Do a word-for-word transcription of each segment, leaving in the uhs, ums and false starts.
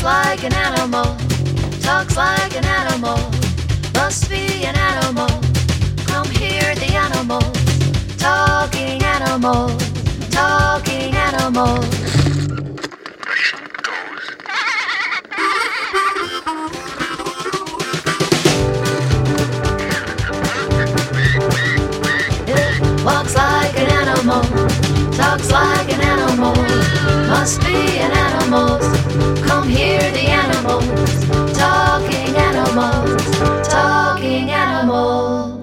like an animal, talks like an animal, must be an animal. Come hear the animal, talking animal, talking animal. It walks like an animal, talks like an animal, must be an animal. Come hear the animals, talking animals, talking animals.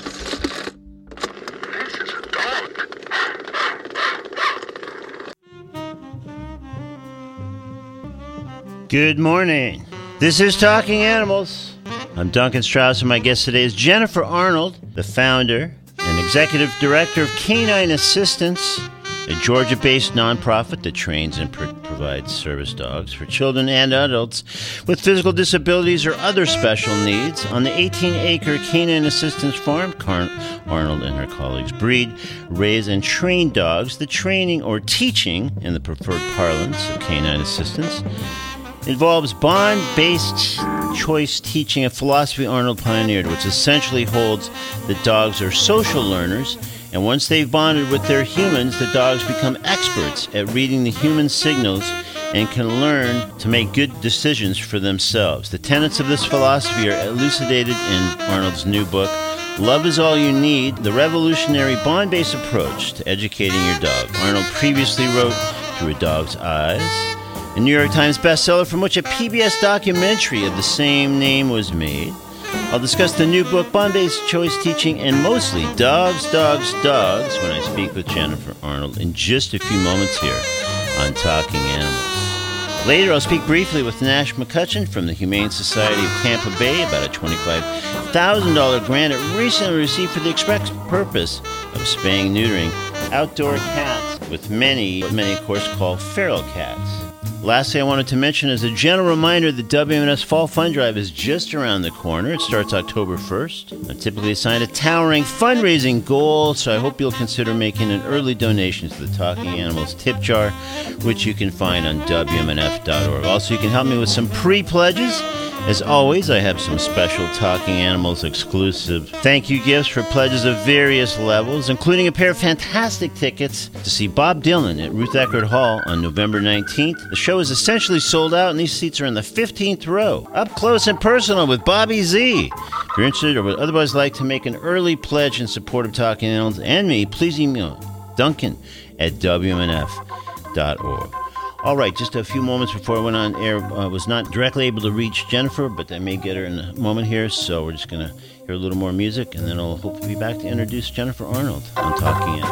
Good morning. This is Talking Animals. I'm Duncan Strauss, and my guest today is Jennifer Arnold, the founder and executive director of Canine Assistance, a Georgia-based nonprofit that trains and pro- provides service dogs for children and adults with physical disabilities or other special needs. On the eighteen-acre Canine Assistance farm, Car- Arnold and her colleagues breed, raise, and train dogs. The training, or teaching in the preferred parlance of Canine Assistance, involves bond-based choice teaching, a philosophy Arnold pioneered, which essentially holds that dogs are social learners, and once they've bonded with their humans, the dogs become experts at reading the human signals and can learn to make good decisions for themselves. The tenets of this philosophy are elucidated in Arnold's new book, Love is All You Need, the revolutionary bond-based approach to educating your dog. Arnold previously wrote Through a Dog's Eyes, a New York Times bestseller from which a P B S documentary of the same name was made. I'll discuss the new book, Bond-Based Choice Teaching, and mostly dogs, dogs, dogs when I speak with Jennifer Arnold in just a few moments here on Talking Animals. Later, I'll speak briefly with Nash McCutcheon from the Humane Society of Tampa Bay about a twenty-five thousand dollars grant it recently received for the express purpose of spaying and neutering outdoor cats, with many, what many of course call feral cats. Lastly, I wanted to mention as a general reminder, the W M N S Fall Fund Drive is just around the corner. It starts October first. I typically assign a towering fundraising goal, so I hope you'll consider making an early donation to the Talking Animals tip jar, which you can find on W M N F dot org. Also, you can help me with some pre-pledges. As always, I have some special Talking Animals exclusive thank you gifts for pledges of various levels, including a pair of fantastic tickets to see Bob Dylan at Ruth Eckerd Hall on November nineteenth. The show is essentially sold out, and these seats are in the fifteenth row, up close and personal with Bobby Z. If you're interested or would otherwise like to make an early pledge in support of Talking Animals and me, please email Duncan at W M N F dot org. All right, just a few moments before I went on air, I uh, was not directly able to reach Jennifer, but I may get her in a moment here, so we're just going to hear a little more music, and then I'll hopefully be back to introduce Jennifer Arnold on Talking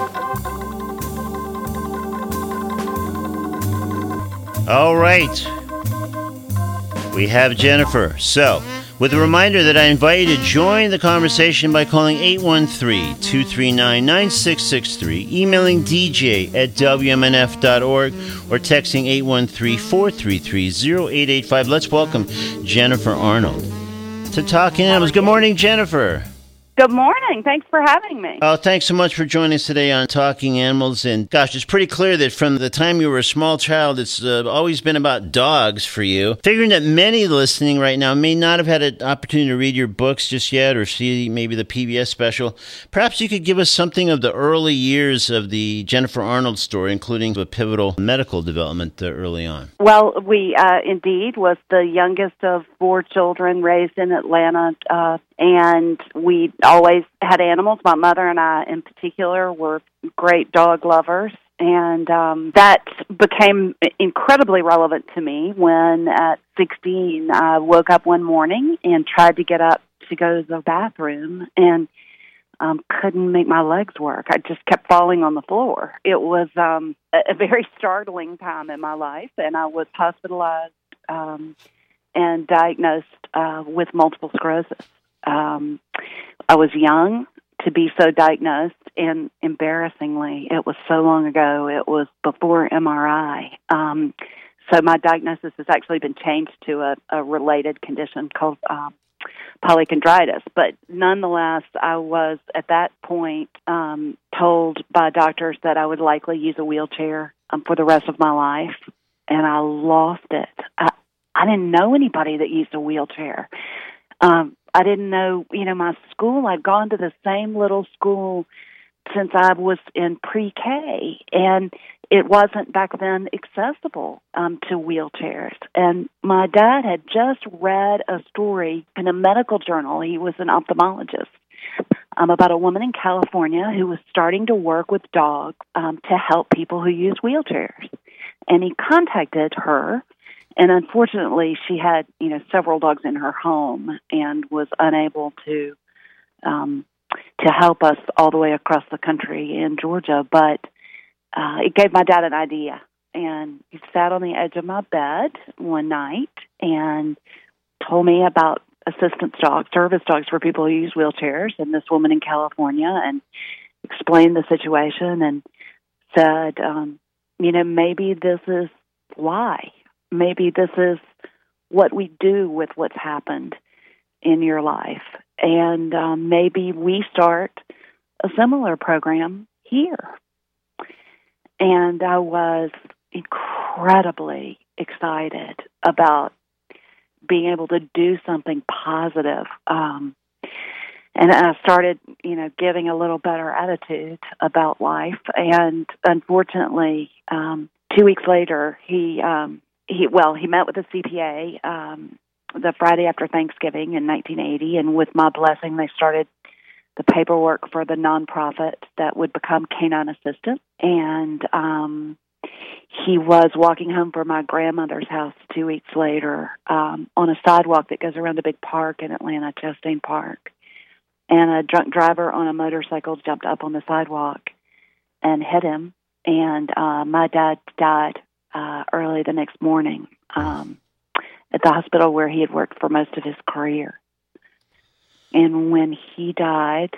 Animals. All right, we have Jennifer. So, with a reminder that I invite you to join the conversation by calling eight one three, two three nine, nine six six three, emailing D J at W M N F dot org, or texting eight one three, four three three, zero eight eight five. Let's welcome Jennifer Arnold to Talking Animals. Good morning, Jennifer. Good morning. Thanks for having me. Oh, thanks so much for joining us today on Talking Animals. And gosh, it's pretty clear that from the time you were a small child, it's uh, always been about dogs for you. Figuring that many listening right now may not have had an opportunity to read your books just yet or see maybe the P B S special, perhaps you could give us something of the early years of the Jennifer Arnold story, including the pivotal medical development uh, early on. Well, we uh, indeed was the youngest of four children raised in Atlanta, uh, and we always had animals. My mother and I, in particular, were great dog lovers, and um, that became incredibly relevant to me when, at sixteen, I woke up one morning and tried to get up to go to the bathroom, and um, couldn't make my legs work. I just kept falling on the floor. It was um, a, a very startling time in my life, and I was hospitalized um, and diagnosed uh, with multiple sclerosis. Um, I was young to be so diagnosed, and embarrassingly, it was so long ago. It was before M R I. Um, so my diagnosis has actually been changed to a, a related condition called um, polychondritis. But nonetheless, I was at that point um, told by doctors that I would likely use a wheelchair um, for the rest of my life. and I lost it. I, I didn't know anybody that used a wheelchair. Um, I didn't know, you know, my school, I'd gone to the same little school since I was in pre-K, and it wasn't back then accessible um, to wheelchairs. And my dad had just read a story in a medical journal. He was an ophthalmologist um, about a woman in California who was starting to work with dogs um, to help people who use wheelchairs. And he contacted her, and unfortunately she had, you know, several dogs in her home and was unable to um, to help us all the way across the country in Georgia. But uh, it gave my dad an idea. And he sat on the edge of my bed one night and told me about assistance dogs, service dogs for people who use wheelchairs, and this woman in California, and explained the situation and said, um, you know, maybe this is why. Maybe this is what we do with what's happened in your life. And um, maybe we start a similar program here. And I was incredibly excited about being able to do something positive. Um, and I started, you know, getting a little better attitude about life. And unfortunately, um, two weeks later, he, um, he, well, he met with a C P A um, the Friday after Thanksgiving in nineteen eighty, and with my blessing, they started the paperwork for the nonprofit that would become Canine Assistant. And um, he was walking home from my grandmother's house two weeks later um, on a sidewalk that goes around a big park in Atlanta, Chastain Park. And a drunk driver on a motorcycle jumped up on the sidewalk and hit him. And uh, my dad died uh, early the next morning um, at the hospital where he had worked for most of his career. And when he died,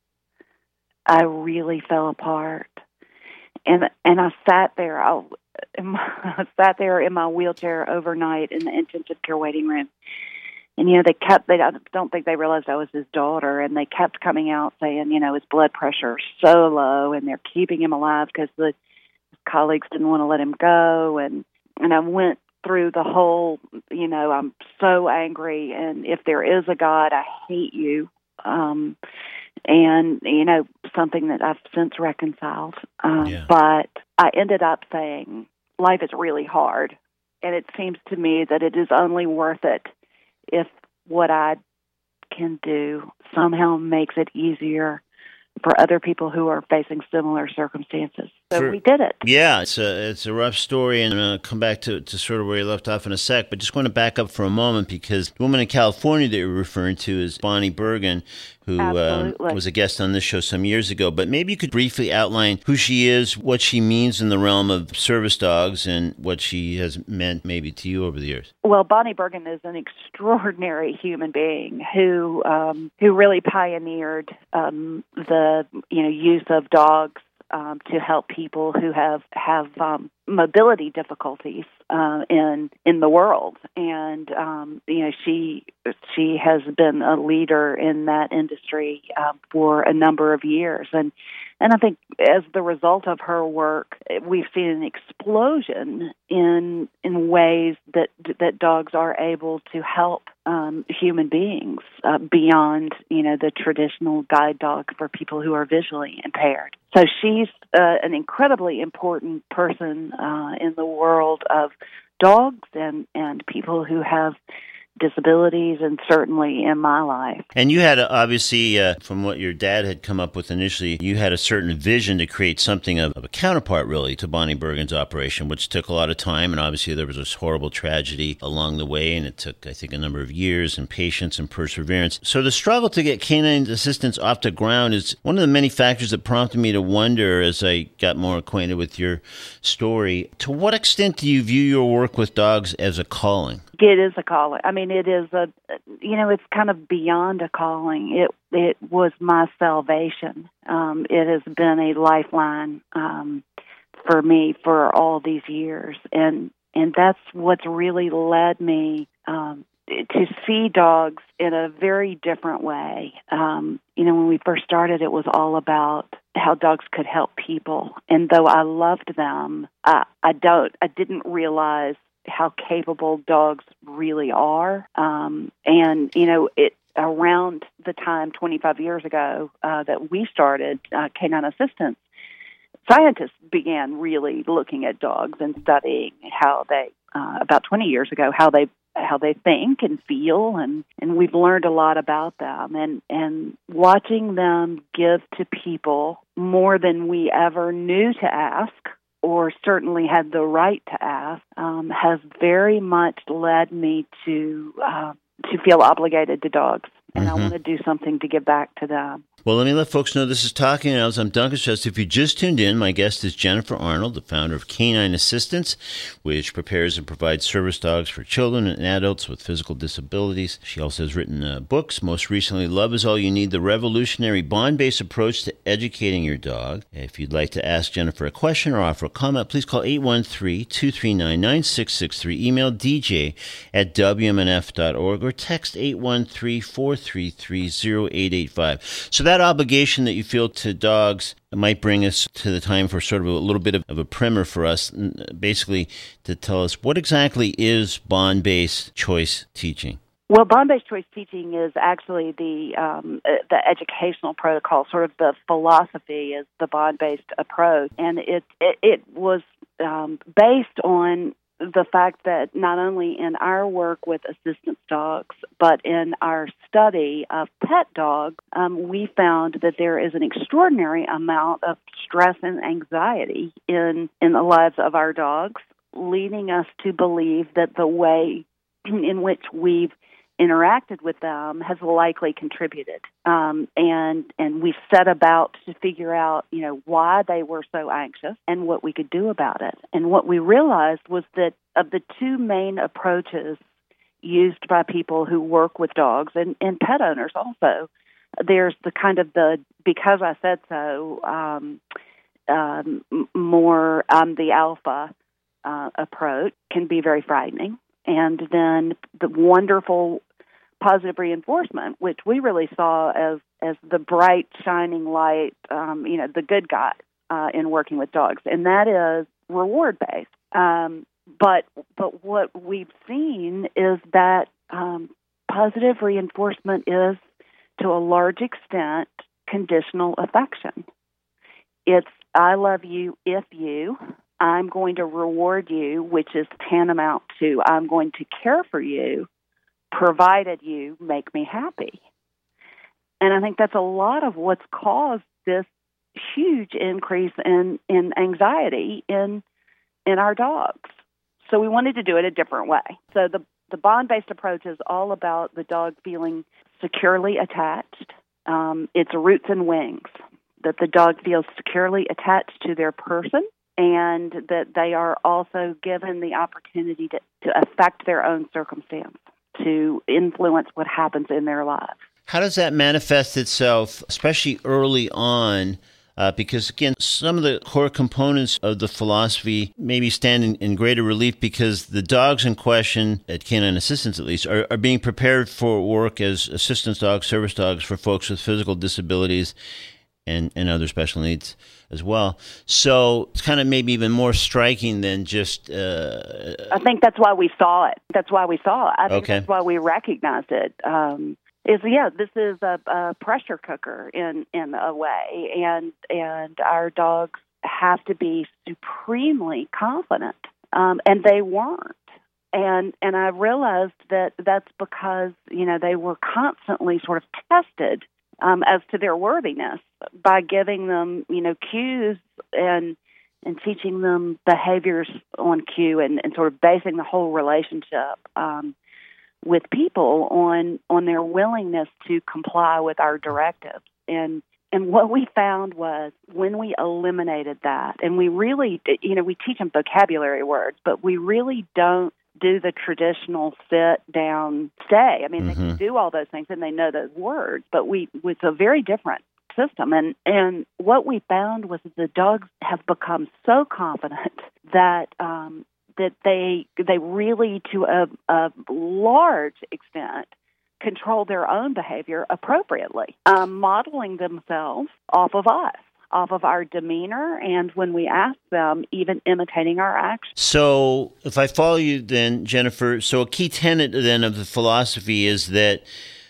I really fell apart. And and I sat there. I, I sat there in my wheelchair overnight in the intensive care waiting room. And, you know, they kept, they I don't think they realized I was his daughter, and they kept coming out saying, you know, his blood pressure is so low, and they're keeping him alive because the his colleagues didn't want to let him go. And, and I went through the whole, you know, I'm so angry, and if there is a God, I hate you. Um, and, you know, something that I've since reconciled. Um, yeah. But I ended up saying, life is really hard, and it seems to me that it is only worth it if what I can do somehow makes it easier for other people who are facing similar circumstances. So for, we did it. Yeah, it's a it's a rough story, and I'm going to come back to, to sort of where you left off in a sec, but just want to back up for a moment because the woman in California that you're referring to is Bonnie Bergen, who um, was a guest on this show some years ago. But maybe you could briefly outline who she is, what she means in the realm of service dogs, and what she has meant maybe to you over the years. Well, Bonnie Bergen is an extraordinary human being who um, who really pioneered um, the you know use of dogs um, to help people who have have um, mobility difficulties uh, in in the world, and um, you know she she has been a leader in that industry uh, for a number of years, and and I think as the result of her work, we've seen an explosion in in ways that that dogs are able to help um, human beings uh, beyond you know the traditional guide dog for people who are visually impaired. So she's uh, an incredibly important person uh, in the world of dogs and, and people who have disabilities, and certainly in my life. And you had, obviously, uh, from what your dad had come up with initially, you had a certain vision to create something of, of a counterpart, really, to Bonnie Bergen's operation, which took a lot of time, and obviously there was this horrible tragedy along the way, and it took, I think, a number of years and patience and perseverance. So the struggle to get canine assistance off the ground is one of the many factors that prompted me to wonder, as I got more acquainted with your story, to what extent do you view your work with dogs as a calling? It is a calling. I mean, it is a, you know, it's kind of beyond a calling. It it was my salvation. Um, it has been a lifeline um, for me for all these years, and and that's what's really led me um, to see dogs in a very different way. Um, you know, when we first started, it was all about how dogs could help people. And though I loved them, I, I don't, I didn't realize how capable dogs really are. Um, and, you know, it around the time twenty-five years ago uh, that we started uh, Canine Assistance, scientists began really looking at dogs and studying how they, uh, about twenty years ago, how they how they think and feel, and, and we've learned a lot about them. And, and watching them give to people more than we ever knew to ask, or certainly had the right to ask, um, has very much led me to uh, to feel obligated to dogs. And mm-hmm. I want to do something to give back to them. Well, let me let folks know this is Talking Animals. I'm Duncan Strauss. If you just tuned in, my guest is Jennifer Arnold, the founder of Canine Assistance, which prepares and provides service dogs for children and adults with physical disabilities. She also has written uh, books, most recently, Love is All You Need, the revolutionary bond-based approach to educating your dog. If you'd like to ask Jennifer a question or offer a comment, please call eight one three, two three nine, nine six six three, email d j at w m n f dot org, or text eight one three, four three three, zero eight eight five. So that obligation that you feel to dogs might bring us to the time for sort of a little bit of, of a primer for us, basically to tell us what exactly is bond-based choice teaching. Well, bond-based choice teaching is actually the um, the educational protocol. Sort of the philosophy is the bond-based approach, and it it, it was um, based on the fact that not only in our work with assistance dogs, but in our study of pet dogs, um, we found that there is an extraordinary amount of stress and anxiety in, in the lives of our dogs, leading us to believe that the way in which we've interacted with them has likely contributed. Um, and and we've set about to figure out, you know, why they were so anxious and what we could do about it. And what we realized was that of the two main approaches used by people who work with dogs and, and pet owners also, there's the kind of the, because I said so, um, um, more um, the alpha uh, approach can be very frightening. And then the wonderful positive reinforcement, which we really saw as, as the bright, shining light, um, you know, the good guy uh, in working with dogs, and that is reward-based. Um, but but what we've seen is that um, positive reinforcement is, to a large extent, conditional affection. It's, I love you if you, I'm going to reward you, which is tantamount to I'm going to care for you, provided you make me happy. And I think that's a lot of what's caused this huge increase in, in anxiety in in our dogs. So we wanted to do it a different way. So the, the bond-based approach is all about the dog feeling securely attached. Um, it's roots and wings, that the dog feels securely attached to their person, and that they are also given the opportunity to, to affect their own circumstance, to influence what happens in their lives. How does that manifest itself, especially early on? Uh, because, again, some of the core components of the philosophy maybe stand in, in greater relief because the dogs in question, at Canine Assistance at least, are, are being prepared for work as assistance dogs, service dogs for folks with physical disabilities and, and other special needs as well. So it's kind of maybe even more striking than just... Uh, I think that's why we saw it. That's why we saw it. I think okay. that's why we recognized it. Um, is, yeah, this is a, a pressure cooker in, in a way, and and our dogs have to be supremely confident, um, and they weren't. And and I realized that that's because, you know, they were constantly sort of tested um, as to their worthiness by giving them, you know, cues and and teaching them behaviors on cue, and, and sort of basing the whole relationship um, with people on on their willingness to comply with our directives. And and what we found was when we eliminated that, and we really, you know, we teach them vocabulary words, but we really don't do the traditional sit, down, stay. I mean, mm-hmm. they can do all those things and they know those words, but we it's a very different system. And, and what we found was that the dogs have become so confident that um, that they they really, to a, a large extent, control their own behavior appropriately, um, modeling themselves off of us. off of our demeanor, and when we ask them, even imitating our actions. So if I follow you then, Jennifer, so a key tenet then of the philosophy is that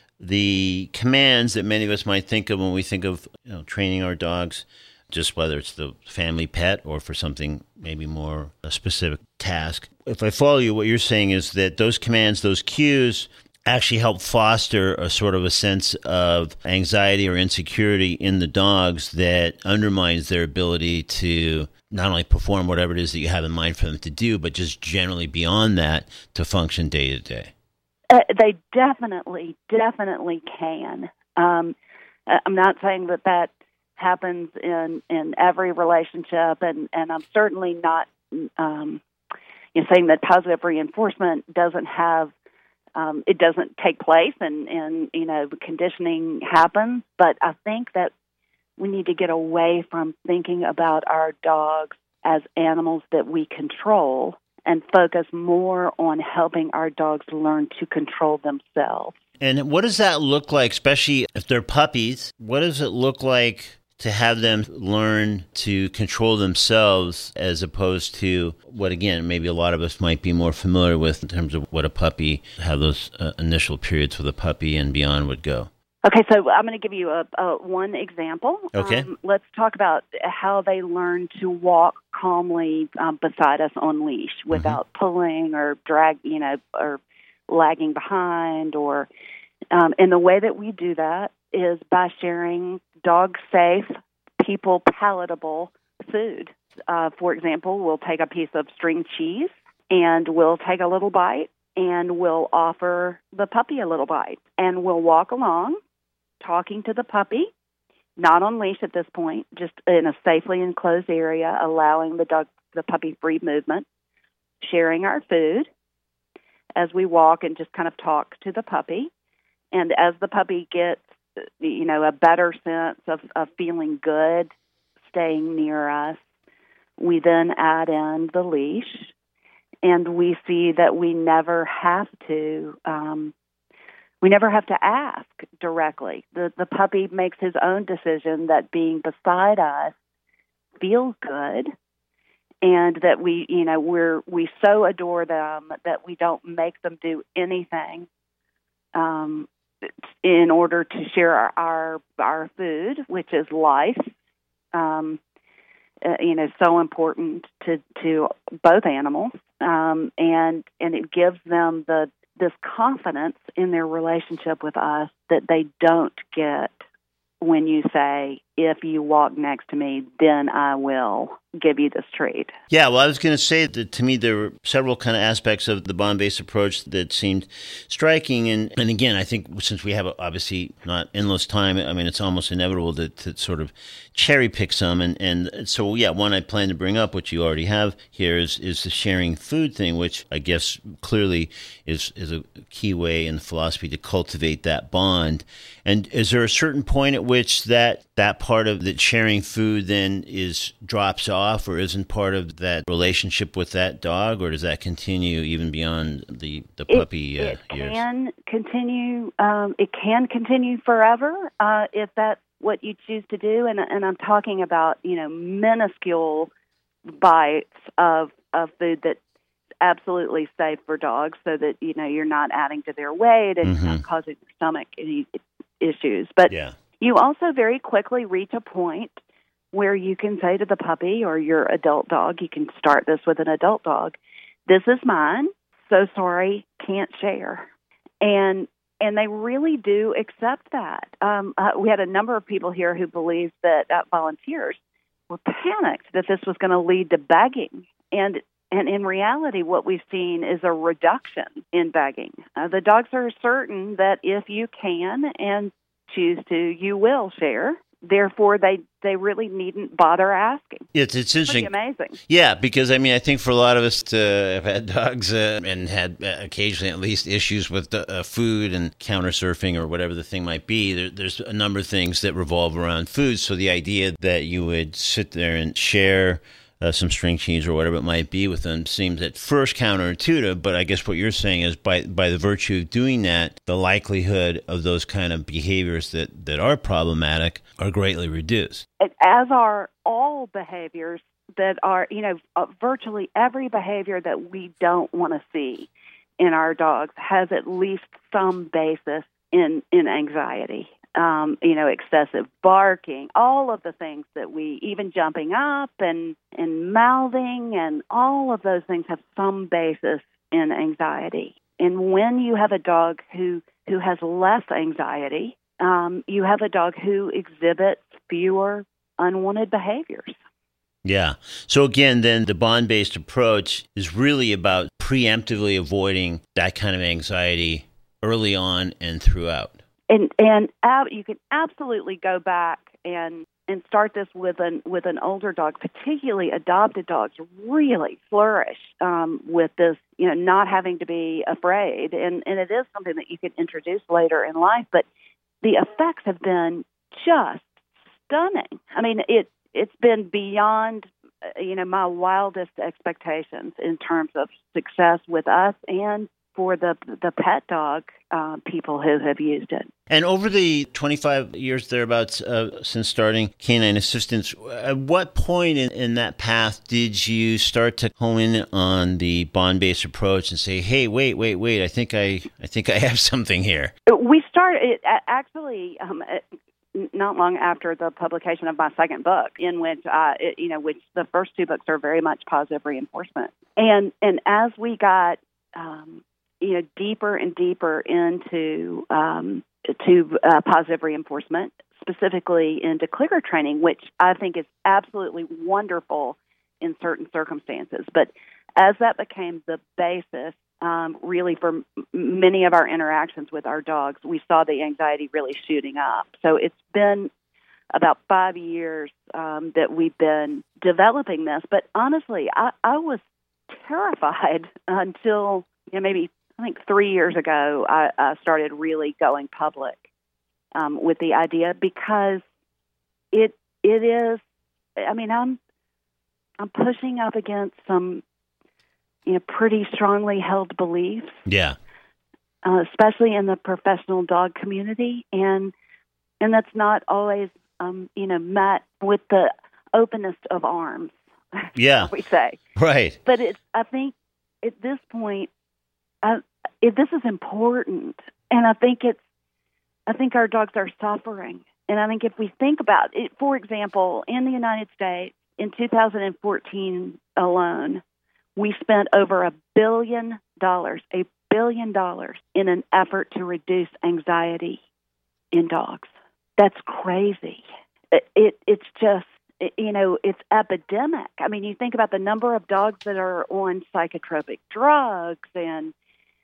the commands that many of us might think of when we think of you know, training our dogs, just whether it's the family pet or for something maybe more a specific task. If I follow you, what you're saying is that those commands, those cues, actually help foster a sort of a sense of anxiety or insecurity in the dogs that undermines their ability to not only perform whatever it is that you have in mind for them to do, but just generally beyond that to function day to day. Uh, they definitely, definitely can. Um, I'm not saying that that happens in, in every relationship, and, and I'm certainly not um, you know, saying that positive reinforcement doesn't have Um, it doesn't take place and, and, you know, conditioning happens, but I think that we need to get away from thinking about our dogs as animals that we control and focus more on helping our dogs learn to control themselves. And what does that look like, especially if they're puppies? What does it look like to have them learn to control themselves as opposed to what, again, maybe a lot of us might be more familiar with in terms of what a puppy, how those uh, initial periods with a puppy and beyond would go? Okay, so I'm going to give you a, a one example. Okay. Um, let's talk about how they learn to walk calmly um, beside us on leash without mm-hmm. pulling or drag, you know, or lagging behind. Or um, and the way that we do that is by sharing dog-safe, people-palatable food. Uh, for example, we'll take a piece of string cheese, and we'll take a little bite, and we'll offer the puppy a little bite. And we'll walk along, talking to the puppy, not on leash at this point, just in a safely enclosed area, allowing the dog, the puppy free movement, sharing our food as we walk and just kind of talk to the puppy. And as the puppy gets you know, a better sense of, of feeling good, staying near us, we then add in the leash, and we see that we never have to, um, we never have to ask directly. The the puppy makes his own decision that being beside us feels good, and that we, you know, we're we so adore them that we don't make them do anything Um, in order to share our, our our food, which is life, um, uh, you know, so important to, to both animals, um, and and it gives them the this confidence in their relationship with us that they don't get when you say, if you walk next to me, then I will give you this treat. Yeah, well, I was going to say that to me there were several kind of aspects of the bond-based approach that seemed striking. And, and again, I think since we have obviously not endless time, I mean, it's almost inevitable to, to sort of cherry pick some. And, and so, yeah, one I plan to bring up, which you already have here, is, is the sharing food thing, which I guess clearly is, is a key way in philosophy to cultivate that bond. And is there a certain point at which that that part of the sharing food then is drops off or isn't part of that relationship with that dog, or does that continue even beyond the, the puppy it, uh, it years? It can continue. Um, it can continue forever uh, if that's what you choose to do. And, and I'm talking about, you know, minuscule bites of of food that's absolutely safe for dogs, so that, you know, you're not adding to their weight and Mm-hmm. not causing their stomach any issues. But Yeah. you also very quickly reach a point where you can say to the puppy or your adult dog, you can start this with an adult dog, this is mine, so sorry, can't share. And and they really do accept that. Um, uh, we had a number of people here who believed that uh, volunteers were panicked that this was going to lead to begging. And And in reality, what we've seen is a reduction in begging. Uh, the dogs are certain that if you can and choose to, you will share. Therefore, they, they really needn't bother asking. It's it's interesting. Pretty amazing. Yeah, because I mean, I think for a lot of us to have had dogs uh, and had uh, occasionally at least issues with uh, food and counter surfing or whatever the thing might be, there, there's a number of things that revolve around food. So the idea that you would sit there and share uh, some string cheese or whatever it might be with them seems at first counterintuitive, but I guess what you're saying is by by the virtue of doing that, the likelihood of those kind of behaviors that, that are problematic are greatly reduced. As are all behaviors that are, you know, uh, virtually every behavior that we don't want to see in our dogs has at least some basis in, in anxiety. Um, you know, excessive barking, all of the things that we, even jumping up and, and mouthing, and all of those things have some basis in anxiety. And when you have a dog who, who has less anxiety, um, you have a dog who exhibits fewer unwanted behaviors. Yeah. So again, then the bond-based approach is really about preemptively avoiding that kind of anxiety early on and throughout. And and uh, you can absolutely go back and, and start this with an with an older dog. Particularly adopted dogs really flourish um, with this, you know, not having to be afraid. And, and it is something that you can introduce later in life. But the effects have been just stunning. I mean, it it's been beyond, you know, my wildest expectations in terms of success with us and for the the pet dog uh, people who have used it. And over the twenty-five years thereabouts uh, since starting Canine Assistance, at what point in, in that path did you start to hone in on the bond-based approach and say, "Hey, wait, wait, wait! I think I, I think I have something here"? We started actually um, not long after the publication of my second book, in which uh, it, you know, which the first two books are very much positive reinforcement, and and as we got um, you know, deeper and deeper into um, to uh, positive reinforcement, specifically into clicker training, which I think is absolutely wonderful in certain circumstances. But as that became the basis, um, really for m- many of our interactions with our dogs, we saw the anxiety really shooting up. So it's been about five years um, that we've been developing this. But honestly, I, I was terrified until, you know, maybe I think three years ago, I, I started really going public um, with the idea, because it it is. I mean, I'm I'm pushing up against some, you know, pretty strongly held beliefs. Yeah, uh, especially in the professional dog community, and and that's not always um, you know, met with the openness of arms. Yeah, we say right. But it's. I think at this point, Uh, it, this is important, and I think it's. I think our dogs are suffering, and I think if we think about it, for example, in the United States in two thousand fourteen alone, we spent over a billion dollars, a billion dollars, in an effort to reduce anxiety in dogs. That's crazy. It, it it's just. You know, it's epidemic. I mean, you think about the number of dogs that are on psychotropic drugs and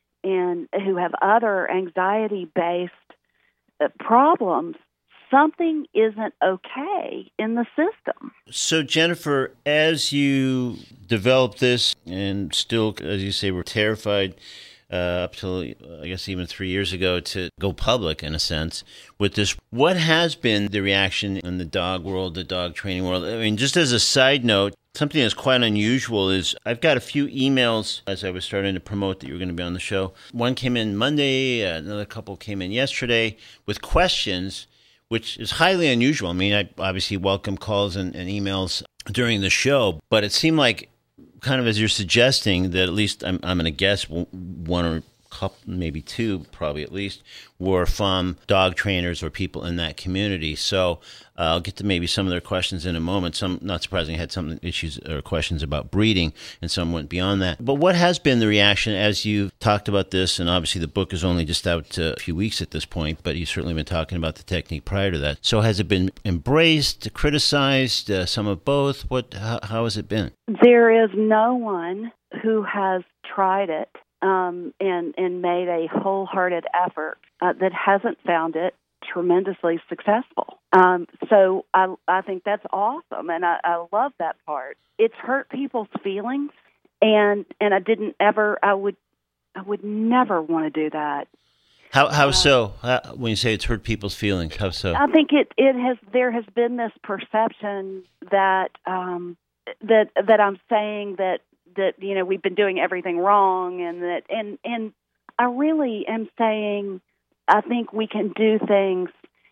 and who have other anxiety-based uh, problems. Something isn't okay in the system. So, Jennifer, as you developed this and still, as you say, were terrified uh, up till, I guess, even three years ago to go public, in a sense, with this, what has been the reaction in the dog world, the dog training world? I mean, just as a side note, something that's quite unusual is I've got a few emails as I was starting to promote that you were going to be on the show. One came in Monday, another couple came in yesterday with questions, which is highly unusual. I mean, I obviously welcome calls and, and emails during the show, but it seemed like, kind of as you're suggesting, that at least I'm, I'm going to guess one or couple, maybe two, probably at least, were from dog trainers or people in that community. So uh, I'll get to maybe some of their questions in a moment. Some, not surprisingly, had some issues or questions about breeding, and some went beyond that. But what has been the reaction as you've talked about this? And obviously the book is only just out uh, a few weeks at this point, but you've certainly been talking about the technique prior to that. So has it been embraced, criticized, uh, some of both? What? How, how has it been? There is no one who has tried it Um, and, and made a wholehearted effort uh, that hasn't found it tremendously successful. Um, so I, I think that's awesome, and I, I love that part. It's hurt people's feelings, and and I didn't ever. I would I would never want to do that. How how uh, so? How, when you say it's hurt people's feelings, how so? I think it, it has. There has been this perception that um, that that I'm saying that that you know we've been doing everything wrong, and that and and I really am saying I think we can do things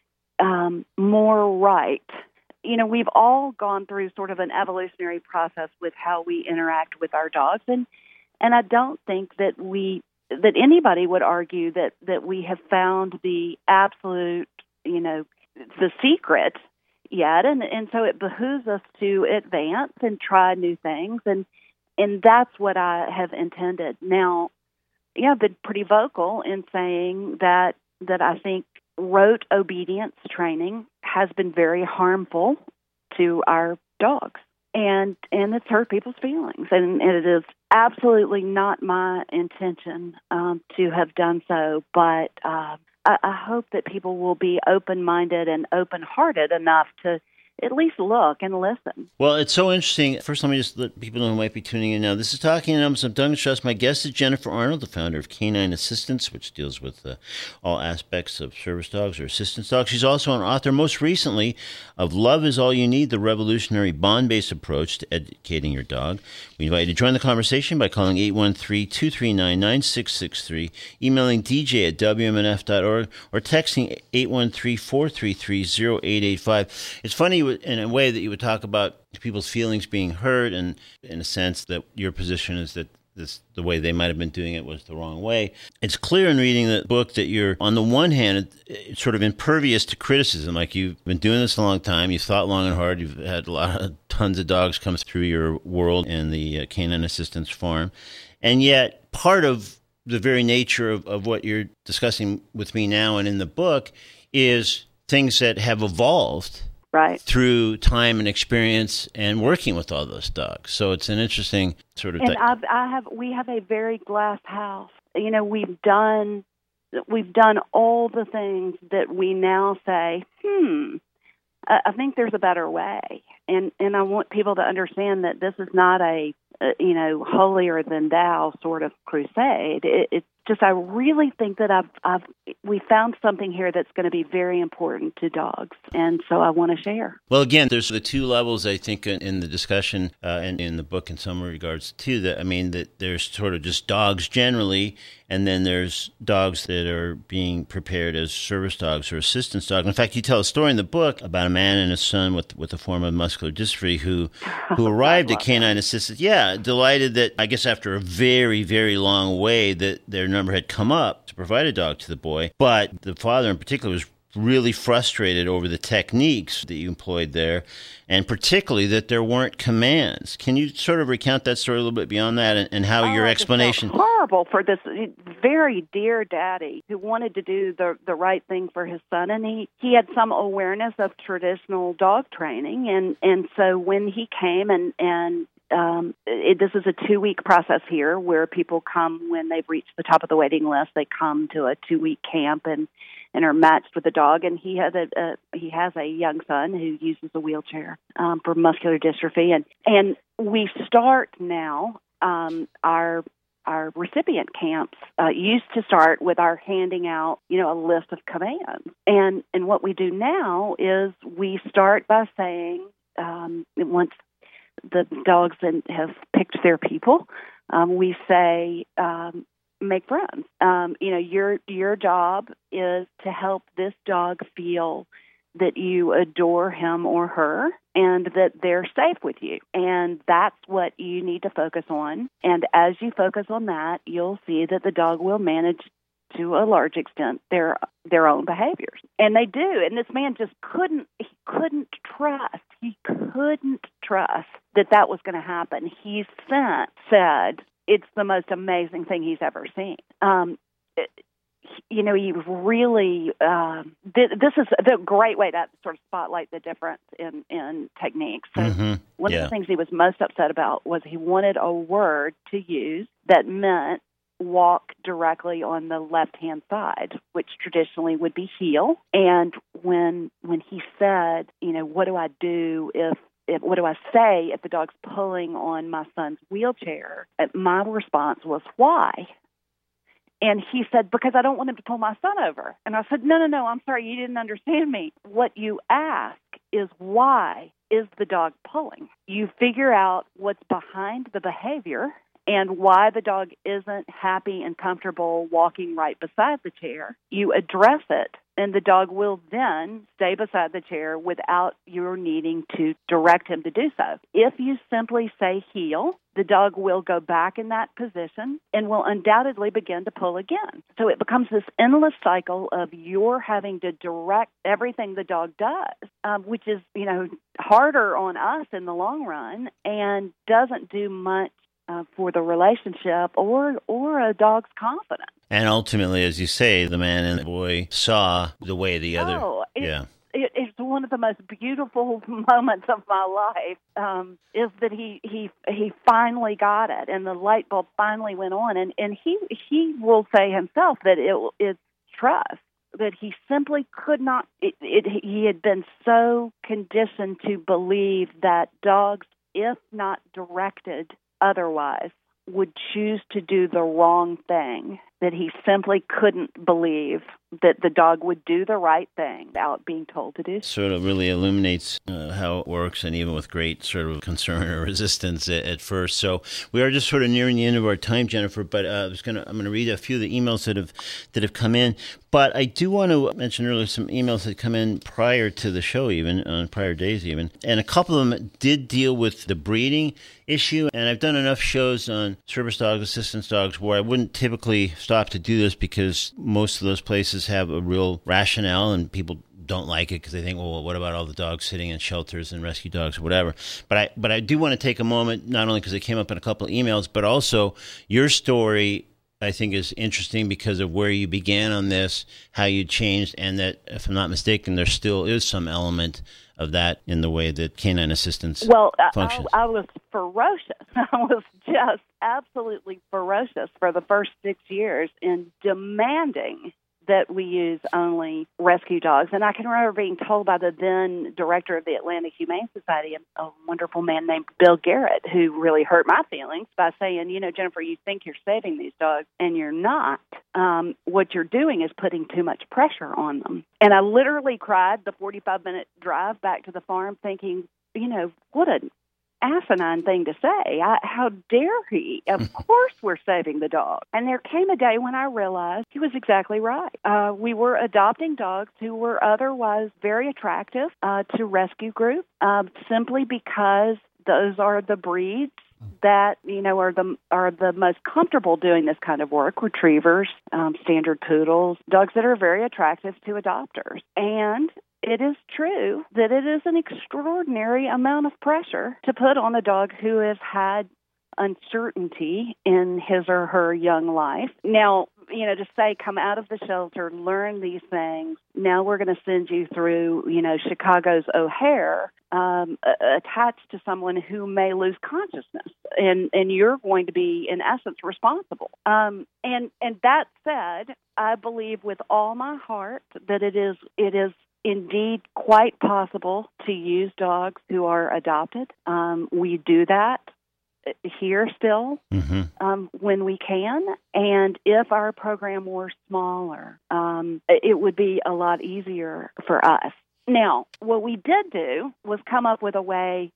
um, more right. You know, we've all gone through sort of an evolutionary process with how we interact with our dogs, and and I don't think that we that anybody would argue that that we have found the absolute, you know, the secret yet, and and so it behooves us to advance and try new things, and and that's what I have intended. Now, yeah, I've been pretty vocal in saying that that I think rote obedience training has been very harmful to our dogs, and and it's hurt people's feelings, and, and it is absolutely not my intention um, to have done so, but uh, I, I hope that people will be open-minded and open-hearted enough to at least look and listen. Well, it's so interesting. First, let me just let people know who might be tuning in now. This is Talking Animals. I'm Duncan Strauss. My guest is Jennifer Arnold, the founder of Canine Assistance, which deals with uh, all aspects of service dogs or assistance dogs. She's also an author, most recently, of Love is All You Need, the revolutionary bond-based approach to educating your dog. We invite you to join the conversation by calling eight one three, two three nine, nine six six three, emailing d j at w m n f dot org, or texting eight one three, four three three, zero eight eight five. It's funny in a way that you would talk about people's feelings being hurt, and in a sense that your position is that this the way they might have been doing it was the wrong way. It's clear in reading the book that you're, on the one hand, it's sort of impervious to criticism. Like, you've been doing this a long time, you've thought long and hard, you've had a lot of tons of dogs come through your world in the uh, Canine Assistance Farm, and yet part of the very nature of, of what you're discussing with me now and in the book is things that have evolved right through time and experience and working with all those dogs. So it's an interesting sort of and thing. I've, I have we have a very glass house. You know, we've done we've done all the things that we now say, hmm, I, I think there's a better way. And and I want people to understand that this is not a, a you know, holier than thou sort of crusade. It, it's just, I really think that I've, I've we found something here that's going to be very important to dogs, and so I want to share. Well, again, there's the two levels, I think, in, in the discussion uh, and in the book in some regards, too. That I mean, that there's sort of just dogs generally, and then there's dogs that are being prepared as service dogs or assistance dogs. In fact, you tell a story in the book about a man and his son with with a form of muscular dystrophy who who arrived at Canine Assistance. Yeah, delighted that, I guess after a very, very long way, that their number had come up to provide a dog to the boy. But the father in particular was really frustrated over the techniques that you employed there, and particularly that there weren't commands. Can you sort of recount that story a little bit beyond that, and, and how oh, your explanation... It's horrible for this very dear daddy who wanted to do the the right thing for his son, and he, he had some awareness of traditional dog training, and, and so when he came and... and Um, it, this is a two-week process here where people come when they've reached the top of the waiting list. They come to a two-week camp and, and are matched with a dog. And he has a, a he has a young son who uses a wheelchair um, for muscular dystrophy. And and we start now um, our our recipient camps uh, used to start with our handing out, you know, a list of commands. And and what we do now is we start by saying um, once the dogs have picked their people, um, we say, um, make friends. Um, you know, your your job is to help this dog feel that you adore him or her and that they're safe with you. And that's what you need to focus on. And as you focus on that, you'll see that the dog will manage to a large extent their their own behaviors. And they do. And this man just couldn't, he couldn't trust, he couldn't trust that that was going to happen. He sent, said it's the most amazing thing he's ever seen. Um, it, you know, he really, um, th- this is a great way to sort of spotlight the difference in, in techniques. So mm-hmm. one yeah. of the things he was most upset about was he wanted a word to use that meant walk directly on the left-hand side, which traditionally would be heel. And when when he said, you know, what do I do if, if what do I say if the dog's pulling on my son's wheelchair? My response was, why? And he said, because I don't want him to pull my son over. And I said, no, no, no, I'm sorry, you didn't understand me. What you ask is why is the dog pulling? You figure out what's behind the behavior and why the dog isn't happy and comfortable walking right beside the chair. You address it, and the dog will then stay beside the chair without your needing to direct him to do so. If you simply say heel, the dog will go back in that position and will undoubtedly begin to pull again. So it becomes this endless cycle of you're having to direct everything the dog does, um, which is, you know, harder on us in the long run and doesn't do much Uh, for the relationship or or a dog's confidence. And ultimately, as you say, the man and the boy saw the way the other. Oh, it, yeah. It, it's one of the most beautiful moments of my life. Um, is that he, he he finally got it, and the light bulb finally went on, and, and he he will say himself that it it's trust. That he simply could not. It, it, he had been so conditioned to believe that dogs, if not directed otherwise, would choose to do the wrong thing, that he simply couldn't believe that the dog would do the right thing without being told to do so. Sort of really illuminates uh, how it works, and even with great sort of concern or resistance at, at first. So we are just sort of nearing the end of our time, Jennifer, but uh, I was gonna, I'm going to read a few of the emails that have that have come in. But I do want to mention earlier some emails that come in prior to the show, even on prior days even. And a couple of them did deal with the breeding issue. And I've done enough shows on service dogs, assistance dogs, where I wouldn't typically stop to do this because most of those places have a real rationale and people don't like it because they think, well, what about all the dogs sitting in shelters and rescue dogs or whatever? But I but I do want to take a moment, not only because it came up in a couple of emails, but also your story, I think, is interesting because of where you began on this, how you changed, and that, if I'm not mistaken, there still is some element of that in the way that canine assistance well, functions. I, I was ferocious. I was just absolutely ferocious for the first six years in demanding that we use only rescue dogs. And I can remember being told by the then director of the Atlanta Humane Society, a, a wonderful man named Bill Garrett, who really hurt my feelings by saying, you know, Jennifer, you think you're saving these dogs, and you're not. Um, what you're doing is putting too much pressure on them. And I literally cried the forty-five minute drive back to the farm thinking, you know, what an asinine thing to say. I, how dare he? Of course we're saving the dog. And there came a day when I realized he was exactly right. Uh, we were adopting dogs who were otherwise very attractive uh, to rescue groups uh, simply because those are the breeds that, you know, are the are the most comfortable doing this kind of work. Retrievers, um, standard poodles, dogs that are very attractive to adopters. And it is true that it is an extraordinary amount of pressure to put on a dog who has had uncertainty in his or her young life. Now, you know, to say, come out of the shelter, learn these things. Now we're going to send you through, you know, Chicago's O'Hare, um, attached to someone who may lose consciousness, and, and you're going to be, in essence, responsible. Um, and and that said, I believe with all my heart that it is it is. indeed quite possible to use dogs who are adopted. Um, we do that here still mm-hmm. um, when we can. And if our program were smaller, um, it would be a lot easier for us. Now, what we did do was come up with a way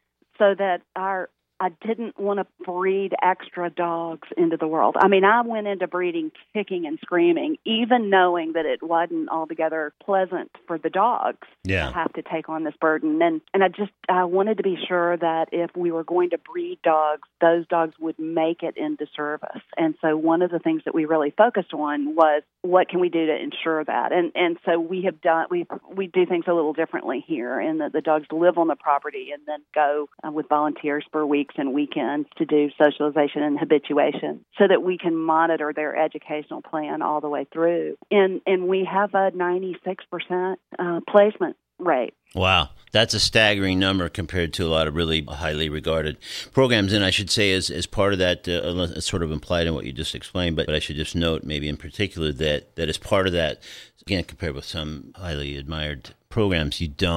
so that our I didn't want to breed extra dogs into the world. I mean, I went into breeding kicking and screaming, even knowing that it wasn't altogether pleasant for the dogs yeah. to have to take on this burden. And and I just I wanted to be sure that if we were going to breed dogs, those dogs would make it into service. And so one of the things that we really focused on was what can we do to ensure that? And and so we have done we we do things a little differently here, in that the dogs live on the property and then go uh, with volunteers for weeks and weekends to do socialization and habituation, so that we can monitor their educational plan all the way through. And and we have a ninety-six percent uh, placement rate. Wow. That's a staggering number compared to a lot of really highly regarded programs. And I should say, as as part of that, uh, it's sort of implied in what you just explained, but, but I should just note maybe in particular that, that as part of that, again, compared with some highly admired programs, you don't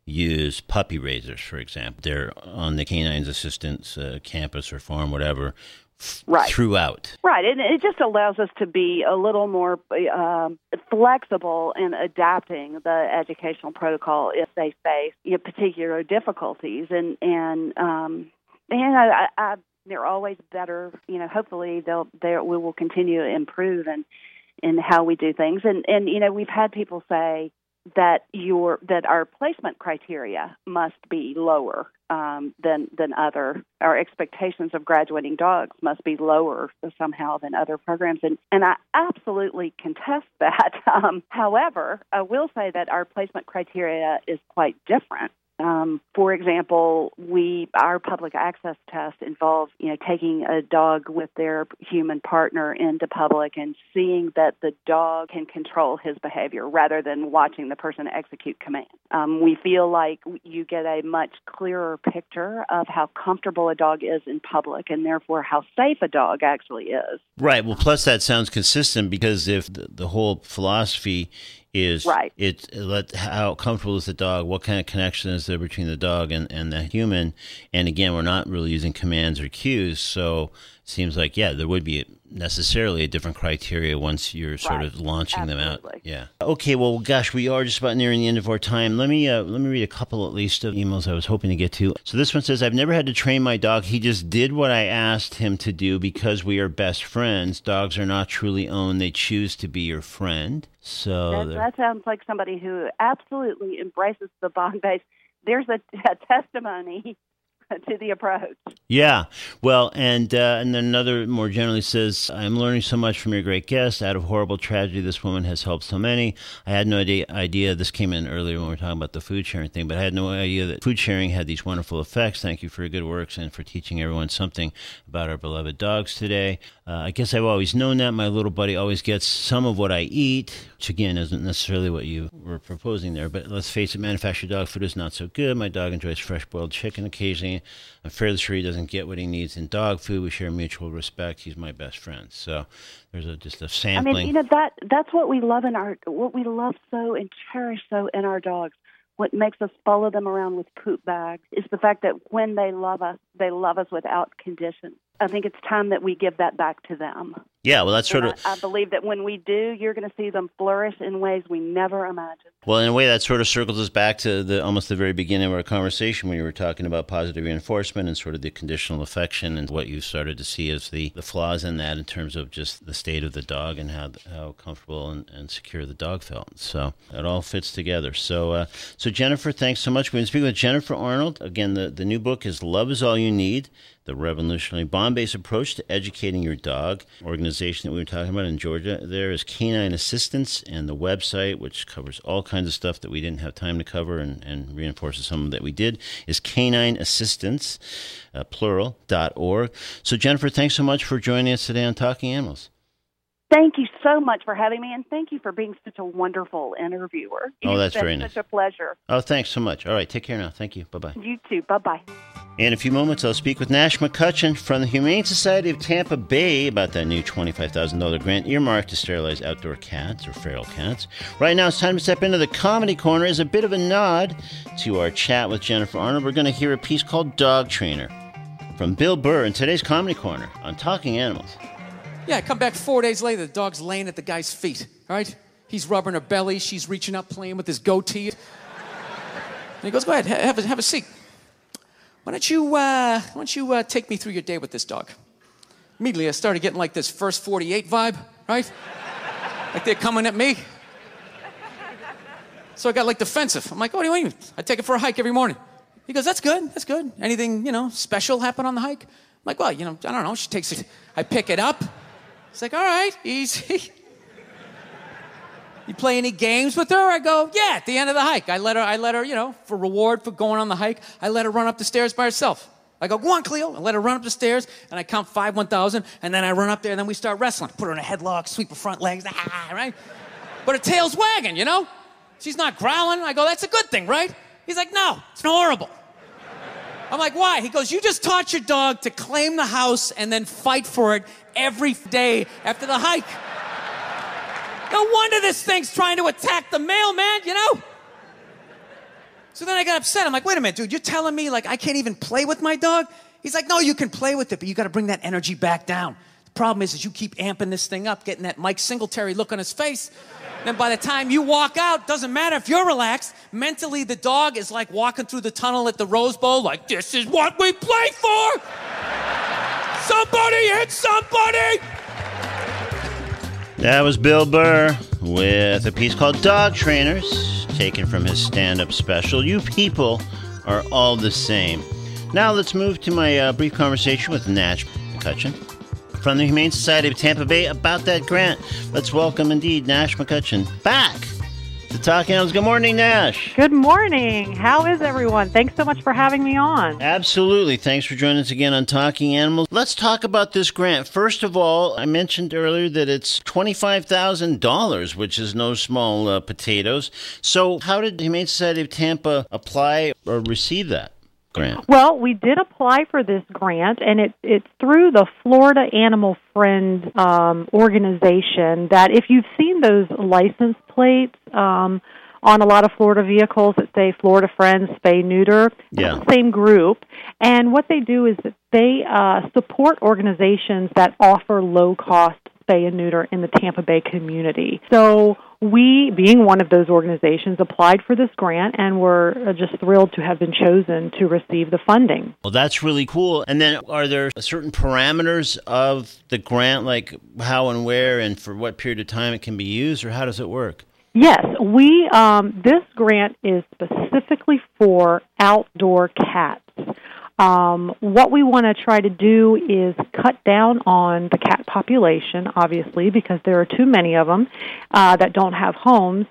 use puppy raisers, for example. They're on the Canine Assistance uh, campus or farm, whatever, f- Right. throughout. Right, and it just allows us to be a little more um, flexible in adapting the educational protocol if they face, you know, particular difficulties. And and um, and I, I, they're always better. You know, hopefully they'll they we will continue to improve in in how we do things. And and you know, we've had people say that your that our placement criteria must be lower um, than than other. Our expectations of graduating dogs must be lower somehow than other programs, and and I absolutely contest that. Um, however, I will say that our placement criteria is quite different. Um, for example, we our public access test involves, you know, taking a dog with their human partner into public and seeing that the dog can control his behavior rather than watching the person execute commands. Um, we feel like you get a much clearer picture of how comfortable a dog is in public and therefore how safe a dog actually is. Right. Well, plus that sounds consistent because if the, the whole philosophy is right. It's let how comfortable is the dog, what kind of connection is there between the dog and, and the human, and again, we're not really using commands or cues, so it seems like, yeah, there would be necessarily a different criteria once you're sort right. of launching Absolutely. them out. Yeah. Okay, well, gosh, we are just about nearing the end of our time. Let me uh, let me read a couple at least of emails I was hoping to get to. So this one says, I've never had to train my dog. He just did what I asked him to do because we are best friends. Dogs are not truly owned. They choose to be your friend. So that, that sounds like somebody who absolutely embraces the bond base. There's a, a testimony to the approach. Yeah. Well, and uh, and then another more generally says, I'm learning so much from your great guest. Out of horrible tragedy, this woman has helped so many. I had no idea, idea, this came in earlier when we were talking about the food sharing thing, but I had no idea that food sharing had these wonderful effects. Thank you for your good works and for teaching everyone something about our beloved dogs today. Uh, I guess I've always known that. My little buddy always gets some of what I eat, which again isn't necessarily what you were proposing there, but let's face it, manufactured dog food is not so good. My dog enjoys fresh boiled chicken occasionally. I'm fairly sure he doesn't get what he needs in dog food. We share mutual respect. He's my best friend. So there's a, just a sampling. I mean, you know, that that's what we love in our, what we love so and cherish so in our dogs. What makes us follow them around with poop bags is the fact that when they love us, they love us without condition. I think it's time that we give that back to them. Yeah, well, that's sort and of... I, I believe that when we do, you're going to see them flourish in ways we never imagined. Well, in a way, that sort of circles us back to the almost the very beginning of our conversation when you were talking about positive reinforcement and sort of the conditional affection and what you started to see as the, the flaws in that in terms of just the state of the dog and how how comfortable and, and secure the dog felt. So it all fits together. So, uh, so Jennifer, thanks so much. We've been speaking with Jennifer Arnold. Again, the, the new book is Love is All You Need, the revolutionary bond-based approach to educating your dog. Organization that we were talking about in Georgia there is Canine Assistance, and the website, which covers all kinds of stuff that we didn't have time to cover and, and reinforces some that we did, is Canine Assistance, uh, plural, dot org. So, Jennifer, thanks so much for joining us today on Talking Animals. Thank you so much for having me, and thank you for being such a wonderful interviewer. Oh, that's It's been very nice. such a pleasure. Oh, thanks so much. All right, take care now. Thank you. Bye-bye. You too. Bye-bye. In a few moments, I'll speak with Nash McCutcheon from the Humane Society of Tampa Bay about that new twenty-five thousand dollars grant earmarked to sterilize outdoor cats or feral cats. Right now, it's time to step into the Comedy Corner as a bit of a nod to our chat with Jennifer Arnold. We're going to hear a piece called Dog Trainer from Bill Burr in today's Comedy Corner on Talking Animals. Yeah, I come back four days later, the dog's laying at the guy's feet, all right? He's rubbing her belly, she's reaching up, playing with his goatee. And he goes, go ahead, have a, have a seat. Why don't you, uh, why don't you uh, take me through your day with this dog? Immediately, I started getting like this First forty-eight vibe, right? Like they're coming at me. So I got like defensive. I'm like, what do you mean? I take it for a hike every morning. He goes, that's good, that's good. Anything, you know, special happen on the hike? I'm like, well, you know, I don't know. She takes it. I pick it up. It's like, all right, easy. You play any games with her? I go, yeah, at the end of the hike. I let her, I let her, you know, for reward for going on the hike, I let her run up the stairs by herself. I go, go on, Cleo. I let her run up the stairs, and I count five, one thousand, and then I run up there, and then we start wrestling. Put her in a headlock, sweep her front legs, ah, right? But her tail's wagging, you know? She's not growling. I go, that's a good thing, right? He's like, no, it's horrible. I'm like, why? He goes, you just taught your dog to claim the house and then fight for it every day after the hike. No wonder this thing's trying to attack the mailman, you know? So then I got upset. I'm like, wait a minute, dude, you're telling me like I can't even play with my dog? He's like, no, you can play with it, but you got to bring that energy back down. The problem is, is you keep amping this thing up, getting that Mike Singletary look on his face. Then by the time you walk out, doesn't matter if you're relaxed. Mentally, the dog is like walking through the tunnel at the Rose Bowl, like, this is what we play for. Somebody hit somebody. That was Bill Burr with a piece called Dog Trainers, taken from his stand-up special, You People Are All the Same. Now let's move to my uh, brief conversation with Nash McCutcheon from the Humane Society of Tampa Bay about that grant. Let's welcome, indeed, Nash McCutcheon back to Talking Animals. Good morning, Nash. Good morning. How is everyone? Thanks so much for having me on. Absolutely. Thanks for joining us again on Talking Animals. Let's talk about this grant. First of all, I mentioned earlier that it's twenty-five thousand dollars, which is no small uh, potatoes. So how did the Humane Society of Tampa apply or receive that grant? Well, we did apply for this grant, and it, it's through the Florida Animal Friend um, organization that if you've seen those license plates um, on a lot of Florida vehicles that say Florida Friends, Spay, Neuter, Yeah. it's the same group. And what they do is that they uh, support organizations that offer low-cost spay and neuter in the Tampa Bay community. So we, being one of those organizations, applied for this grant, and we're just thrilled to have been chosen to receive the funding. Well, that's really cool. And then are there certain parameters of the grant, like how and where and for what period of time it can be used, or how does it work? Yes, we. Um, this grant is specifically for outdoor cats. Um, what we want to try to do is cut down on the cat population, obviously, because there are too many of them uh, that don't have homes.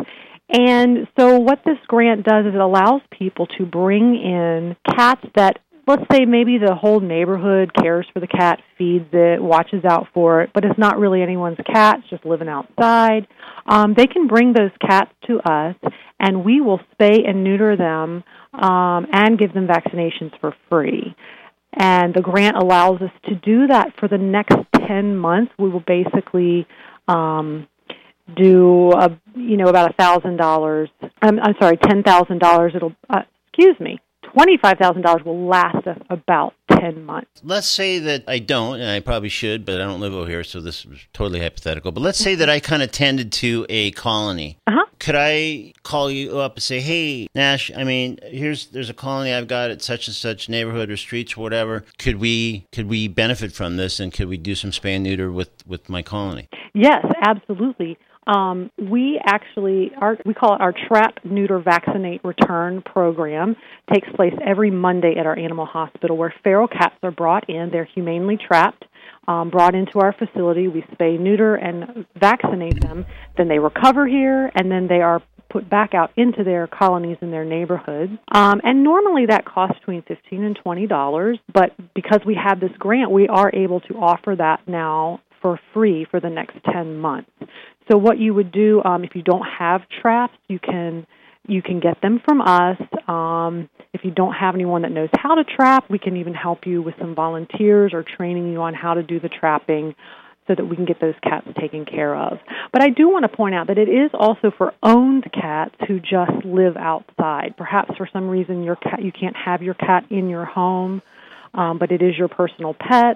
And so what this grant does is it allows people to bring in cats that, let's say maybe the whole neighborhood cares for the cat, feeds it, watches out for it, but it's not really anyone's cat, it's just living outside. Um, they can bring those cats to us, and we will spay and neuter them um, and give them vaccinations for free. And the grant allows us to do that for the next ten months. We will basically um, do, a, you know, about one thousand dollars. I'm, I'm sorry, ten thousand dollars. It'll, uh, excuse me. twenty-five thousand dollars will last us about ten months. Let's say that I don't, and I probably should, but I don't live over here, so this is totally hypothetical. But let's say that I kind of tended to a colony. Uh-huh. Could I call you up and say, hey, Nash, I mean, here's there's a colony I've got at such and such neighborhood or streets or whatever. Could we could we benefit from this, and could we do some spay and neuter with, with my colony? Yes, absolutely. Um, we actually, our, we call it our Trap, Neuter, Vaccinate, Return program. Takes place every Monday at our animal hospital where feral cats are brought in. They're humanely trapped, um, brought into our facility. We spay, neuter, and vaccinate them. Then they recover here, and then they are put back out into their colonies in their neighborhoods. Um, and normally that costs between fifteen dollars and twenty dollars, but because we have this grant, we are able to offer that now for free for the next ten months. So what you would do um, if you don't have traps, you can you can get them from us. Um, if you don't have anyone that knows how to trap, we can even help you with some volunteers or training you on how to do the trapping so that we can get those cats taken care of. But I do want to point out that it is also for owned cats who just live outside. Perhaps for some reason your cat you can't have your cat in your home, um, but it is your personal pet.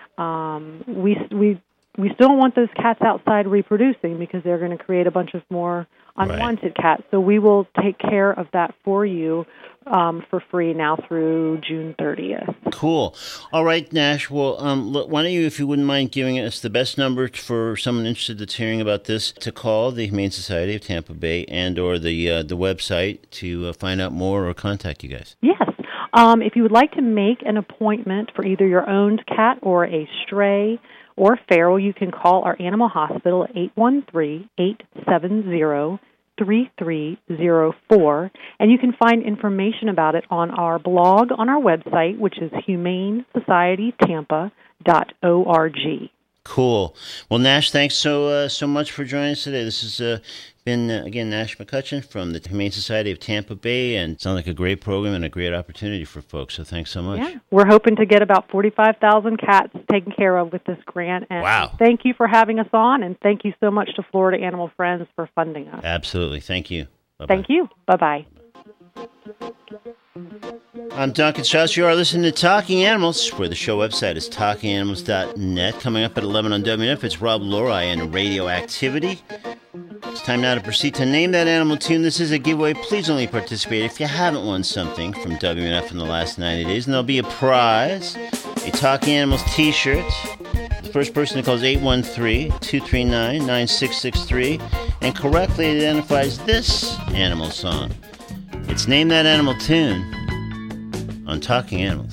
Um, we we We still don't want those cats outside reproducing because they're going to create a bunch of more unwanted right. cats. So we will take care of that for you um, for free now through June thirtieth. Cool. All right, Nash. Well, um, look, why don't you, if you wouldn't mind giving us the best number for someone interested that's hearing about this to call the Humane Society of Tampa Bay and or the uh, the website to uh, find out more or contact you guys? Yes. Um, if you would like to make an appointment for either your owned cat or a stray or feral, you can call our animal hospital at eight one three, eight seven zero, three three zero four, and you can find information about it on our blog on our website, which is humane society tampa dot org. Cool. Well, Nash, thanks so uh, so much for joining us today. This has uh, been, uh, again, Nash McCutcheon from the Humane Society of Tampa Bay, and it sounds like a great program and a great opportunity for folks, so thanks so much. Yeah, we're hoping to get about forty-five thousand cats taken care of with this grant. And wow. Thank you for having us on, and thank you so much to Florida Animal Friends for funding us. Absolutely. Thank you. Bye-bye. Thank you. Bye-bye. I'm Duncan Strauss. You are listening to Talking Animals, where the show website is talking animals dot net. Coming up at eleven on W N F, it's Rob Lori and Radioactivity. It's time now to proceed to name that animal tune. This is a giveaway. Please only participate if you haven't won something from W N F in the last ninety days. And there'll be a prize, a Talking Animals t-shirt. The first person that calls eight one three, two three nine, nine six six three and correctly identifies this animal song. It's Name That Animal Tune on Talking Animals.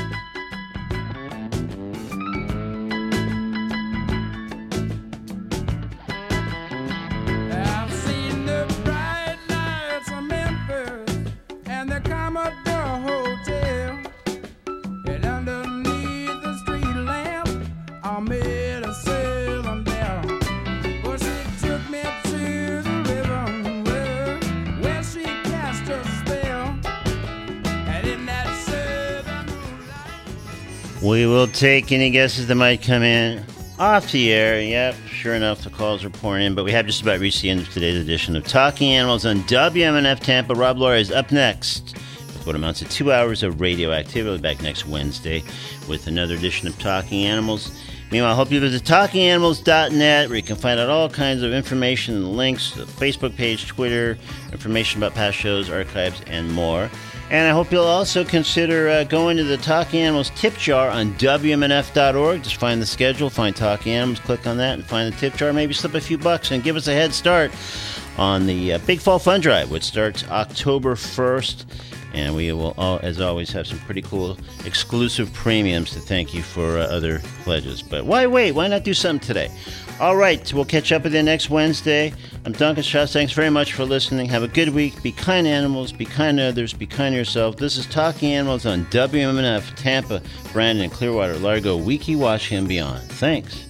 I've seen the bright lights of Memphis and the Commodore Hotel, and underneath the street lamp I made a seven bell. Well, she took me to the river where, where she cast her spell, and in that seven moonlight. We will take any guesses that might come in off the air. Yep, sure enough, the calls are pouring in, but we have just about reached the end of today's edition of Talking Animals on W M N F Tampa. Rob Lori is up next with what amounts to two hours of radioactivity. We'll be back next Wednesday with another edition of Talking Animals. Meanwhile, I hope you visit talking animals dot net, where you can find out all kinds of information and links to the Facebook page, Twitter, information about past shows, archives, and more. And I hope you'll also consider uh, going to the Talking Animals tip jar on W M N F dot org. Just find the schedule, find Talking Animals, click on that, and find the tip jar. Maybe slip a few bucks and give us a head start on the uh, Big Fall Fund Drive, which starts October first. And we will, all, as always, have some pretty cool exclusive premiums to thank you for uh, other pledges. But why wait? Why not do something today? All right, we'll catch up with you next Wednesday. I'm Duncan Strauss. Thanks very much for listening. Have a good week. Be kind to animals. Be kind to others. Be kind to yourself. This is Talking Animals on W M N F, Tampa, Brandon, Clearwater, Largo, Weeki, Washington, and beyond. Thanks.